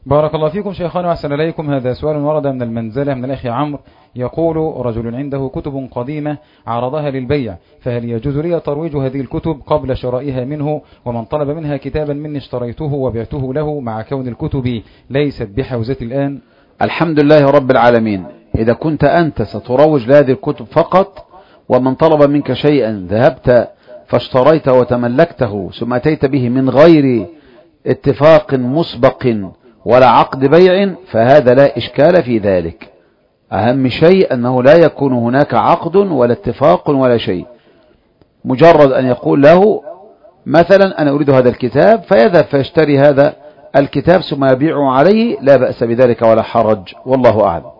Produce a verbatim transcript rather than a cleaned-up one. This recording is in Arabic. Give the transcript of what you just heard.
بارك الله فيكم شيخنا وأحسن إليكم. هذا سؤال ورد من المنزلة من الأخ عمرو، يقول: رجل عنده كتب قديمة عرضها للبيع، فهل يجوز لي ترويج هذه الكتب قبل شرائها منه؟ ومن طلب منها كتابا مني اشتريته وبعته له مع كون الكتب ليست بحوزتي الآن. الحمد لله رب العالمين. إذا كنت أنت ستروج لهذه الكتب فقط، ومن طلب منك شيئا ذهبت فاشتريته وتملكته ثم أتيت به من غير اتفاق مسبق ولا عقد بيع، فهذا لا إشكال في ذلك. أهم شيء أنه لا يكون هناك عقد ولا اتفاق ولا شيء، مجرد أن يقول له مثلا أنا أريد هذا الكتاب، فيذهب فيشتري هذا الكتاب ثم يبيعه عليه، لا بأس بذلك ولا حرج، والله أعلم.